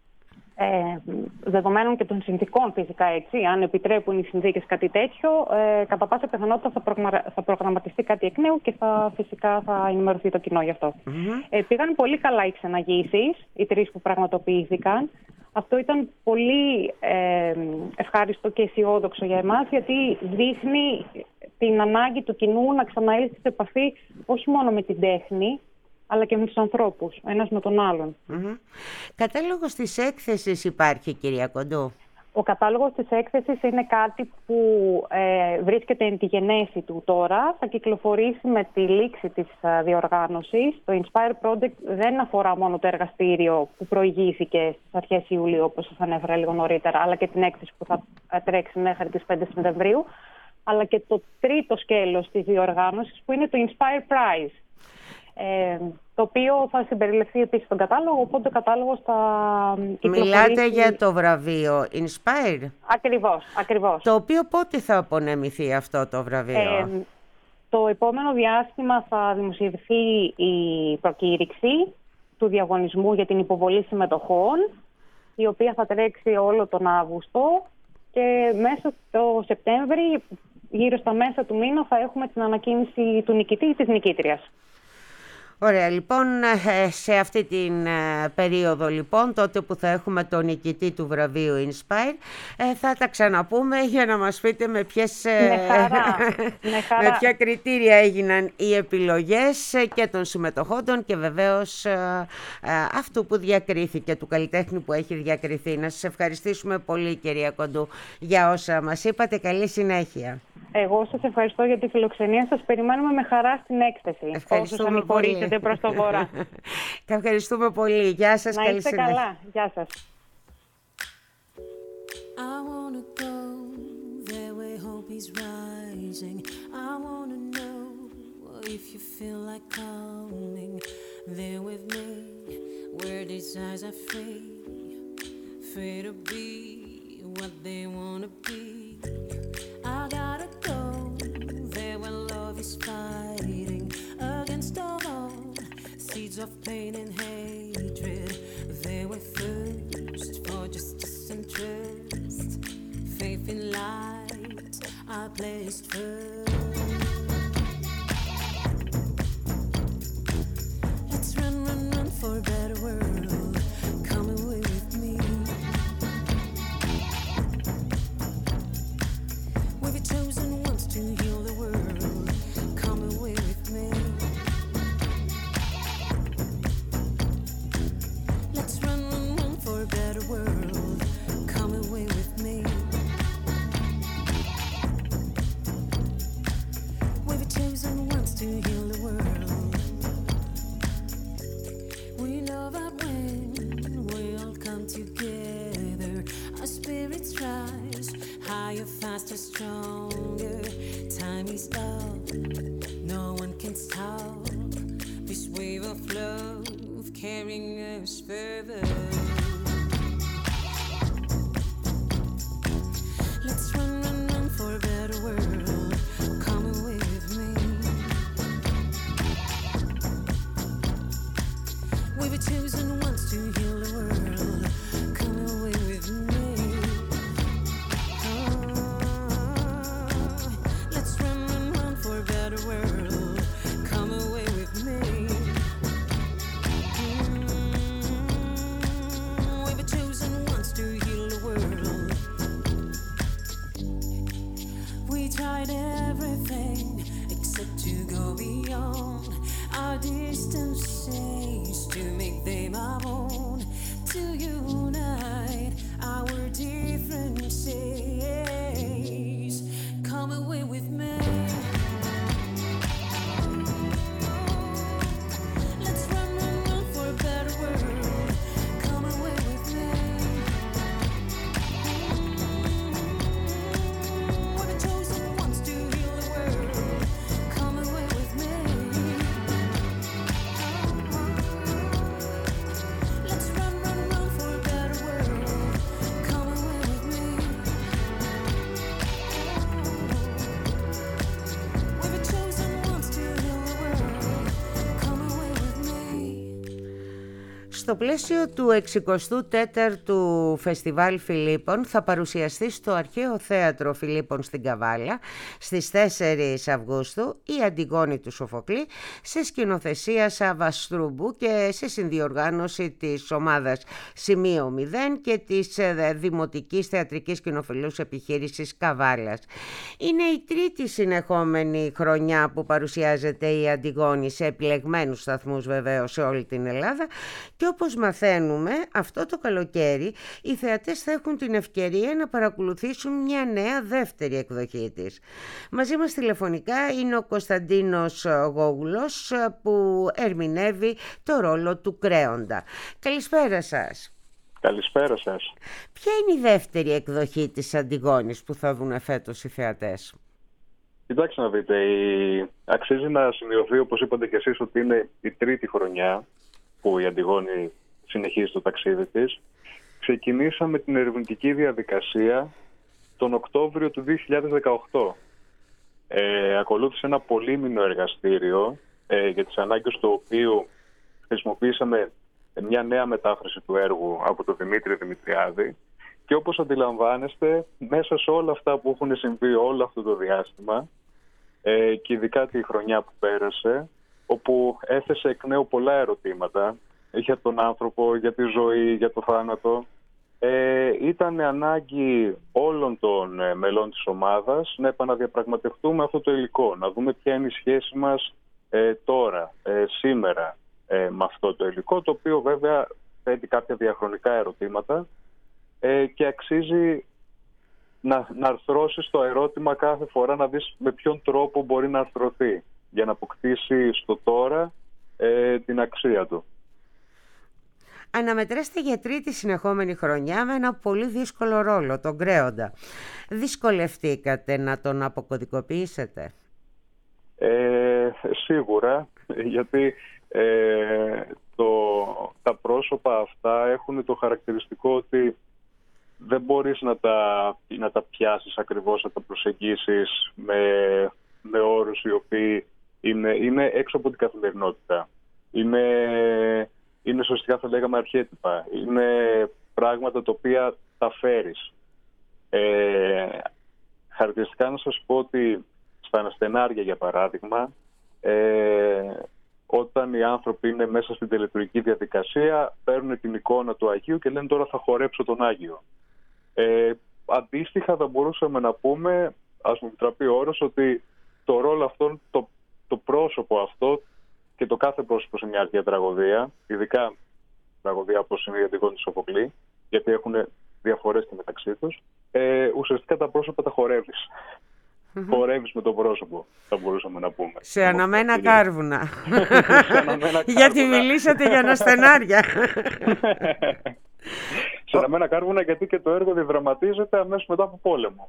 D: δεδομένων και των συνθήκων φυσικά, έτσι, αν επιτρέπουν οι συνθήκες κάτι τέτοιο, κατά πάσα πιθανότητα θα προγραμματιστεί κάτι εκ νέου και φυσικά θα ενημερωθεί το κοινό γι' αυτό. Πήγαν πολύ καλά οι ξεναγήσεις, οι 3 που πραγματοποιήθηκαν. Αυτό ήταν πολύ ευχάριστο και αισιόδοξο για εμάς, γιατί δείχνει την ανάγκη του κοινού να ξαναέλθει σε επαφή όχι μόνο με την τέχνη, αλλά και με τους ανθρώπους, ένας με τον άλλον.
A: Κατάλογος της έκθεσης υπάρχει, κυρία Κοντού?
D: Ο κατάλογος της έκθεσης είναι κάτι που βρίσκεται εν τη γενέση του τώρα. Θα κυκλοφορήσει με τη λήξη της διοργάνωσης. Το Inspire Project δεν αφορά μόνο το εργαστήριο που προηγήθηκε στις αρχές Ιουλίου, όπως σας ανέφερα λίγο νωρίτερα, αλλά και την έκθεση που θα τρέξει μέχρι τις 5 Σεπτεμβρίου, αλλά και το τρίτο σκέλος της διοργάνωσης, που είναι το Inspire Prize, το οποίο θα συμπεριληφθεί επίσης στον κατάλογο, οπότε ο κατάλογος θα κυκλοφορήσει.
A: Μιλάτε για το βραβείο Inspire?
D: Ακριβώς.
A: Το οποίο πότε θα απονεμηθεί αυτό το βραβείο?
D: Το επόμενο διάστημα θα δημοσιευθεί η προκήρυξη του διαγωνισμού για την υποβολή συμμετοχών, η οποία θα τρέξει όλο τον Αύγουστο, και μέσα στο Σεπτέμβρη, γύρω στα μέσα του μήνα, θα έχουμε την ανακοίνηση του νικητή ή της νικήτριας.
A: Ωραία, λοιπόν, σε αυτή την περίοδο, λοιπόν, τότε που θα έχουμε τον νικητή του βραβείου Inspire, θα τα ξαναπούμε για να μας πείτε με ποια κριτήρια έγιναν οι επιλογές και των συμμετοχόντων και βεβαίως αυτού που διακρίθηκε, του καλλιτέχνη που έχει διακριθεί. Να σας ευχαριστήσουμε πολύ, κυρία Κοντού, για όσα μας είπατε. Καλή συνέχεια.
D: Εγώ σας ευχαριστώ για τη φιλοξενία σας. Περιμένουμε με χαρά στην έκθεση. Όσους ανηφορήσετε προς το βορρά.
A: Τα ευχαριστούμε πολύ. Γεια σας.
D: Να είστε καλά. Γεια σας.
E: I wanna go there where hope is rising. I wanna know if you feel like coming there with me, where desires are free to be what they wanna be. I gotta go there where love is fighting against all seeds of pain and hatred. There were thirst for justice and trust, faith in light I placed first. Let's run for a better world. Come away with me. We've chosen once to heal the world. Come away with me. Let's run for a better world. Come away with me. We've chosen once to heal the world. We know that when we all come together, our spirits rise higher, faster, stronger. Time is up, no one can stop this wave of love carrying us further. Let's run for a better world. Come away with me. We were chosen once to heal the world. Come away with me. Let's run for a better world. Come away with me. We were chosen once to heal the world. We tried everything except to go beyond our distances, to make them our own, to unite our differences. Come away with me. Let's run for a better world. Come away with me. We're chosen once to heal the world. Come away with me.
A: Στο πλαίσιο του 64ου Φεστιβάλ Φιλίππων θα παρουσιαστεί στο Αρχαίο Θέατρο Φιλίππων στην Καβάλα στις 4 Αυγούστου η Αντιγόνη του Σοφοκλή σε σκηνοθεσία Σάβα Στρούμπου και σε συνδιοργάνωση της ομάδας Σημείο 0 και της Δημοτικής Θεατρικής Κοινοφιλούς Επιχείρησης Καβάλας. Είναι η τρίτη συνεχόμενη χρονιά που παρουσιάζεται η Αντιγόνη σε επιλεγμένους σταθμούς βεβαίως σε όλη την Ελλάδα και όπως μαθαίνουμε αυτό το καλοκαίρι οι θεατές θα έχουν την ευκαιρία να παρακολουθήσουν μια νέα δεύτερη εκδοχή της. Μαζί μας τηλεφωνικά είναι ο Κωνσταντίνος Γόγουλος που ερμηνεύει το ρόλο του Κρέοντα. Καλησπέρα σας.
F: Καλησπέρα σας.
A: Ποια είναι η δεύτερη εκδοχή της Αντιγόνης που θα δουν φέτος οι θεατές?
F: Κοιτάξτε να δείτε, αξίζει να σημειωθεί, όπως είπατε και εσείς, ότι είναι η τρίτη χρονιά που η Αντιγόνη συνεχίζει το ταξίδι της. Ξεκινήσαμε την ερευνητική διαδικασία τον Οκτώβριο του 2018. Ακολούθησε ένα πολύμηνο εργαστήριο για τις ανάγκες του οποίου χρησιμοποίησαμε μια νέα μετάφραση του έργου από τον Δημήτρη Δημητριάδη και όπως αντιλαμβάνεστε μέσα σε όλα αυτά που έχουν συμβεί όλο αυτό το διάστημα και ειδικά τη χρονιά που πέρασε, όπου έθεσε εκ νέου πολλά ερωτήματα για τον άνθρωπο, για τη ζωή, για το θάνατο, ήταν ανάγκη όλων των μελών της ομάδας να επαναδιαπραγματευτούμε αυτό το υλικό, να δούμε ποια είναι η σχέση μας τώρα, σήμερα με αυτό το υλικό, το οποίο βέβαια θέτει κάποια διαχρονικά ερωτήματα και αξίζει να αρθρώσεις το ερώτημα κάθε φορά, να δεις με ποιον τρόπο μπορεί να αρθρωθεί για να αποκτήσει στο τώρα την αξία του.
A: Αναμετρέστε για τρίτη συνεχόμενη χρονιά με ένα πολύ δύσκολο ρόλο, τον Κρέοντα. Δυσκολευτήκατε να τον αποκωδικοποιήσετε?
F: Σίγουρα, γιατί τα πρόσωπα αυτά έχουν το χαρακτηριστικό ότι δεν μπορείς να τα πιάσεις ακριβώς, να τα προσεγγίσεις με όρους οι οποίοι είναι έξω από την καθημερινότητα. Είναι σωστικά θα λέγαμε αρχέτυπα. Είναι πράγματα τα οποία τα φέρεις. Χαρακτηριστικά να σας πω ότι στα αναστενάρια, για παράδειγμα, όταν οι άνθρωποι είναι μέσα στην τελετουργική διαδικασία, παίρνουν την εικόνα του Αγίου και λένε τώρα θα χορέψω τον Άγιο. Αντίστοιχα θα μπορούσαμε να πούμε, ας μου επιτραπεί ο όρος, ότι το ρόλο αυτόν, το πρόσωπο αυτό και το κάθε πρόσωπο σε μια αρχαία τραγωδία, ειδικά τραγωδία όπως είναι η Αντιγόνη του Σοφοκλή, γιατί έχουν διαφορές και μεταξύ τους, ουσιαστικά τα πρόσωπα τα χορεύεις. Χορεύεις με το πρόσωπο, θα μπορούσαμε να πούμε.
A: Σε αναμένα κάρβουνα. Γιατί μιλήσατε για αναστενάρια.
F: Σε αναμένα κάρβουνα, γιατί και το έργο διδραματίζεται αμέσως μετά από πόλεμο.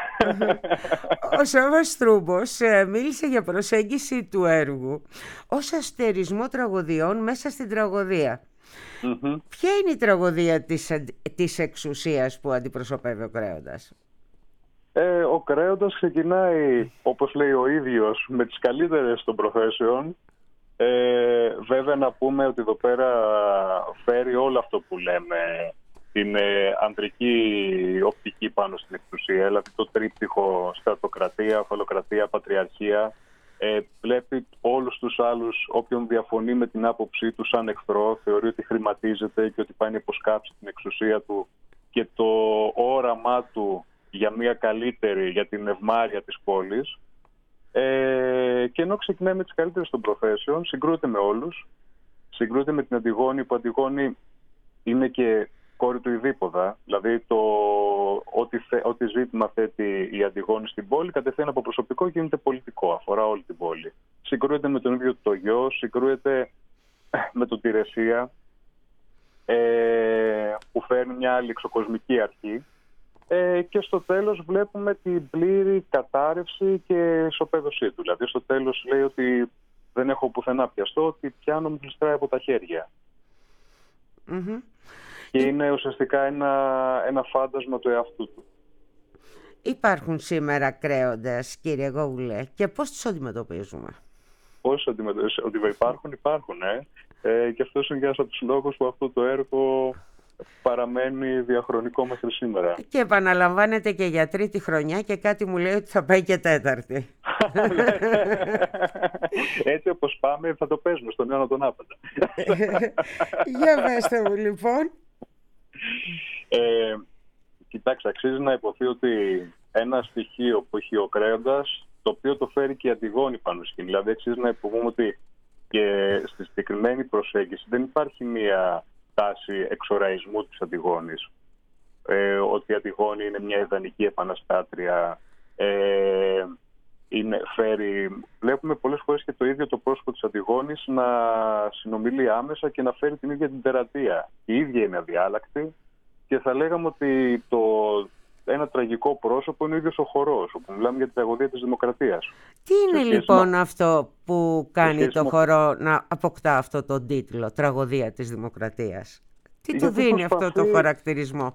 A: Ο Σάββας Στρούμπος μίλησε για προσέγγιση του έργου ως αστερισμό τραγωδιών μέσα στην τραγωδία. Ποια είναι η τραγωδία της εξουσίας που αντιπροσωπεύει ο Κρέοντας?
F: Ο Κρέοντας ξεκινάει, όπως λέει ο ίδιος, με τις καλύτερες των προθέσεων. Βέβαια να πούμε ότι εδώ πέρα φέρει όλο αυτό που λέμε την ανδρική οπτική πάνω στην εξουσία, δηλαδή το τρίπτυχο στρατοκρατία, αφαλοκρατία, πατριαρχία. Βλέπει όλους τους άλλους, όποιον διαφωνεί με την άποψή του, σαν εχθρό, θεωρεί ότι χρηματίζεται και ότι πάει να υποσκάψει την εξουσία του και το όραμά του για μια καλύτερη, για την ευμάρεια της πόλης. Και ενώ ξεκινάει με τις καλύτερες των προθέσεων, συγκρούεται με όλους. Συγκρούεται με την Αντιγόνη, που Αντιγόνη είναι και κόρη του Ιδίποδα. Δηλαδή ό,τι ζήτημα θέτει η Αντιγόνη στην πόλη, κατευθείαν από προσωπικό γίνεται πολιτικό, αφορά όλη την πόλη. Συγκρούεται με τον ίδιο το γιο, συγκρούεται με τον Τηρεσία, που φέρνει μια άλλη εξωκοσμική αρχή. Και στο τέλος βλέπουμε την πλήρη κατάρρευση και ισοπαίδωσή του. Δηλαδή στο τέλος λέει ότι δεν έχω πουθενά πιαστώ, ότι πιάνω μου γλιστράει από τα χέρια. Και είναι ουσιαστικά ένα φάντασμα του εαυτού του.
A: Υπάρχουν σήμερα κρέοντες, κύριε Γόγουλε, και πώς τους αντιμετωπίζουμε?
F: Πώς ότι υπάρχουν. Και αυτός είναι ένας από τους λόγους που αυτό το έργο παραμένει διαχρονικό μέχρι σήμερα.
A: Και επαναλαμβάνεται και για τρίτη χρονιά και κάτι μου λέει ότι θα πάει και τέταρτη.
F: Έτσι όπως πάμε θα το παίζουμε στον αιώνα τον άπαντα.
A: Για πέστε μου λοιπόν.
F: Κοιτάξτε, αξίζει να υποθεί ότι ένα στοιχείο που έχει ο Κρέοντας, το οποίο το φέρει και η Αντιγόνη πάνω σκηνή. Δηλαδή αξίζει να υποβούμε ότι και στη συγκεκριμένη προσέγγιση δεν υπάρχει μία τάση εξοραϊσμού της Αντιγόνης. Ότι η Αντιγόνη είναι μια ιδανική επαναστάτρια, βλέπουμε πολλές φορές και το ίδιο το πρόσωπο της Αντιγόνης να συνομιλεί άμεσα και να φέρει την ίδια την τερατεία. Η ίδια είναι αδιάλακτη και θα λέγαμε ότι ένα τραγικό πρόσωπο είναι ο ίδιος ο Χορός, όπου μιλάμε για την τραγωδία της Δημοκρατίας.
A: Τι είναι λοιπόν αυτό που κάνει το Χορό να αποκτά αυτό τον τίτλο, τραγωδία της Δημοκρατίας? Τι του δίνει αυτό το χαρακτηρισμό?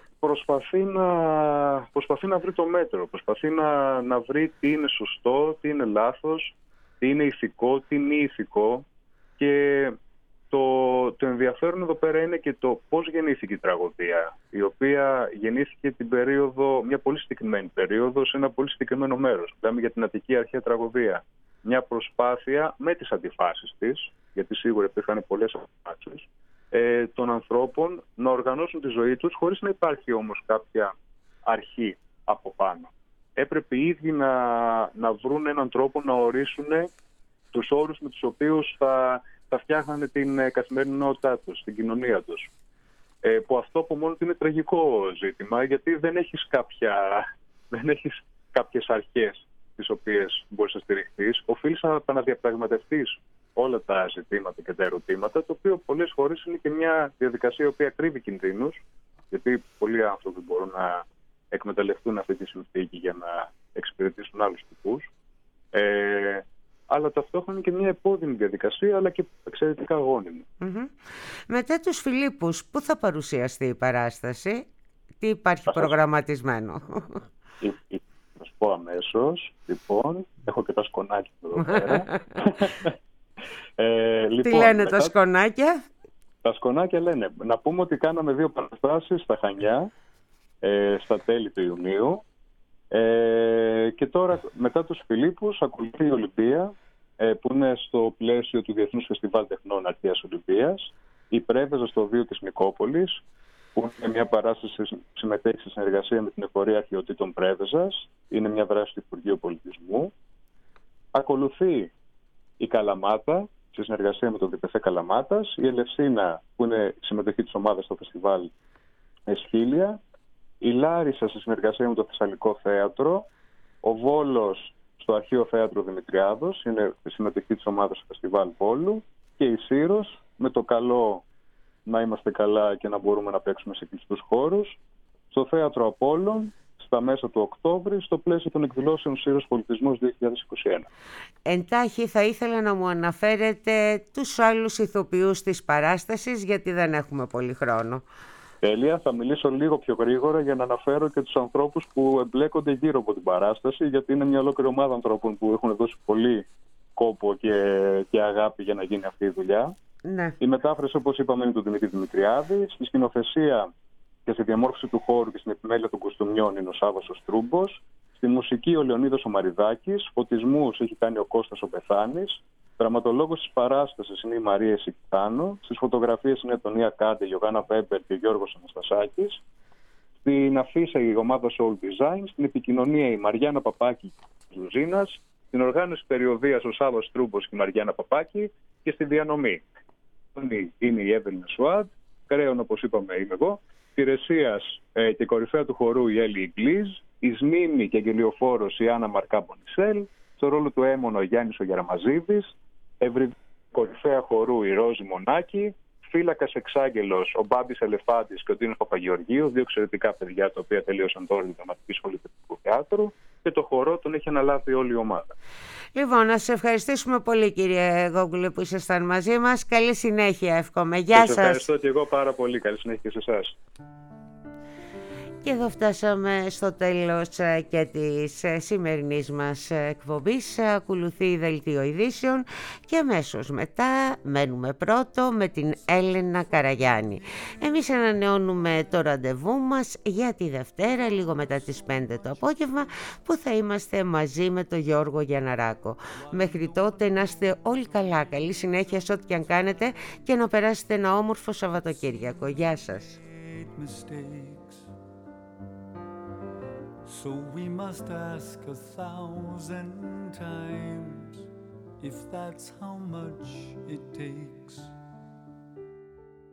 F: Προσπαθεί να βρει το μέτρο, προσπαθεί να βρει τι είναι σωστό, τι είναι λάθος, τι είναι ηθικό, τι είναι ηθικό. Και το ενδιαφέρον εδώ πέρα είναι και το πώς γεννήθηκε η τραγωδία, η οποία γεννήθηκε μια πολύ συγκεκριμένη περίοδο σε ένα πολύ συγκεκριμένο μέρος. Μιλάμε για την Αττική αρχαία τραγωδία. Μια προσπάθεια με τις αντιφάσεις της, γιατί σίγουρα υπήρχαν πολλές αντιφάσεις, των ανθρώπων να οργανώσουν τη ζωή τους χωρίς να υπάρχει όμως κάποια αρχή από πάνω. Έπρεπε οι ίδιοι να βρουν έναν τρόπο να ορίσουν τους όρους με τους οποίους θα φτιάχνανε την καθημερινότητά τους, την κοινωνία τους. Που αυτό από μόνο του είναι τραγικό ζήτημα, γιατί δεν έχεις κάποιες αρχές τις οποίες μπορείς να στηριχθείς. Οφείλεις να επαναδιαπραγματευτείς όλα τα ζητήματα και τα ερωτήματα, το οποίο πολλές φορές είναι και μια διαδικασία η οποία κρύβει κινδύνους, γιατί πολλοί άνθρωποι μπορούν να εκμεταλλευτούν αυτή τη συνθήκη για να εξυπηρετήσουν άλλους τυπούς. Αλλά ταυτόχρονα και μια επώδυνη διαδικασία, αλλά και εξαιρετικά γόνιμη.
A: Μετά τους Φιλίππους, πού θα παρουσιαστεί η παράσταση? Τι υπάρχει προγραμματισμένο?
F: Θα σου πω αμέσως. Λοιπόν, έχω και τα σκονάκια εδώ πέρα.
A: Τι λένε τα σκονάκια?
F: Τα σκονάκια λένε, να πούμε ότι κάναμε 2 παραστάσεις στα Χανιά στα τέλη του Ιουνίου, και τώρα μετά τους Φιλίππους ακολουθεί η Ολυμπία, που είναι στο πλαίσιο του Διεθνούς Φεστιβάλ Τεχνών Αρχαίας Ολυμπίας, η Πρέβεζα στο Βίο της Νικόπολης, που είναι μια παράσταση που συμμετέχει σε συνεργασία με την Εφορία Αρχαιοτήτων Πρέβεζας, είναι μια δράση του Υπουργείου Πολιτισμού. Ακολουθεί η Καλαμάτα, σε συνεργασία με το ΔΠΘ Καλαμάτας, η Ελευσίνα, που είναι η συμμετοχή της ομάδας στο φεστιβάλ Εσχύλια, η Λάρισα σε συνεργασία με το Θεσσαλικό Θέατρο, ο Βόλος στο Αρχαίο Θέατρο Δημητριάδος, είναι η συμμετοχή της ομάδας στο φεστιβάλ Βόλου, και η Σύρος με το καλό να είμαστε καλά και να μπορούμε να παίξουμε σε κλειστούς χώρους, στο Θέατρο Απόλλων στα μέσα του Οκτώβρη, στο πλαίσιο των εκδηλώσεων Σύρος Πολιτισμός 2021.
A: Εντάχει θα ήθελα να μου αναφέρετε τους άλλους ηθοποιούς της παράστασης, γιατί δεν έχουμε πολύ χρόνο.
F: Τέλεια, θα μιλήσω λίγο πιο γρήγορα για να αναφέρω και τους ανθρώπους που εμπλέκονται γύρω από την παράσταση, γιατί είναι μια ολόκληρη ομάδα ανθρώπων που έχουν δώσει πολύ κόπο και αγάπη για να γίνει αυτή η δουλειά.
A: Ναι.
F: Η μετάφραση, όπως είπαμε, είναι του Δημήτρη Δημητριάδη. Στη σκηνοθεσία και στη διαμόρφωση του χώρου και στην επιμέλεια των κοστούμιών είναι ο Σάββας ο Στρούμπος. Στη μουσική ο Λεωνίδας ο Μαριδάκης. Φωτισμούς έχει κάνει ο Κώστας ο Πεθάνης. Δραματολόγος της παράστασης είναι η Μαρία Εσικητάνο. Στις φωτογραφίες είναι Τονία Κάντε, Γιωγάννα Βέμπερ και Γιώργος Αναστασάκης. Στην αφίσα η ομάδα Soul Design. Στην επικοινωνία η Μαριάννα Παπάκη και Λουζίνας. Στην οργάνωση περιοδίας ο Σάββας Στρούμπος και η Μαριάννα Παπάκη. Και στη διανομή είναι η Εύελιν Σουάντ. Κρέον, όπως είπαμε, είμαι εγώ. Υπηρεσίας και κορυφαία του χορού η Έλλη Ιγκλίζ. Η Σμήνη και αγγελιοφόρος η Άννα Μαρκά Μπονισέλ. Στο ρόλο του Έμονο ο Γιάννης ο Γεραμαζίδης. Κορυφαία χορού η Ρόζη Μονάκη. Φύλακας εξάγγελος ο Μπάμπης Ελεφάντης και ο Ντίνος Παπαγεωργίου. 2 εξαιρετικά παιδιά τα οποία τελείωσαν τώρα την Δραματική Σχολή του Θεάτρου. Και το χορό τον έχει αναλάβει όλη η ομάδα.
A: Λοιπόν, να σας ευχαριστήσουμε πολύ, κύριε Γόγγουλε, που ήσασταν μαζί μας. Καλή συνέχεια, εύχομαι. Γεια σας.
F: Ευχαριστώ και εγώ πάρα πολύ. Καλή συνέχεια και σε εσάς.
A: Και εδώ φτάσαμε στο τέλος και της σημερινής μας εκπομπής. Ακολουθεί η δελτίο ειδήσεων και αμέσως μετά μένουμε πρώτο με την Έλενα Καραγιάννη. Εμείς ανανεώνουμε το ραντεβού μας για τη Δευτέρα λίγο μετά τις 5 το απόγευμα, που θα είμαστε μαζί με τον Γιώργο Γιανναράκο. Μέχρι τότε να είστε όλοι καλά, καλή συνέχεια σε ό,τι και αν κάνετε και να περάσετε ένα όμορφο Σαββατοκύριακο. Γεια σας.
G: So we must ask 1,000 times if that's how much it takes.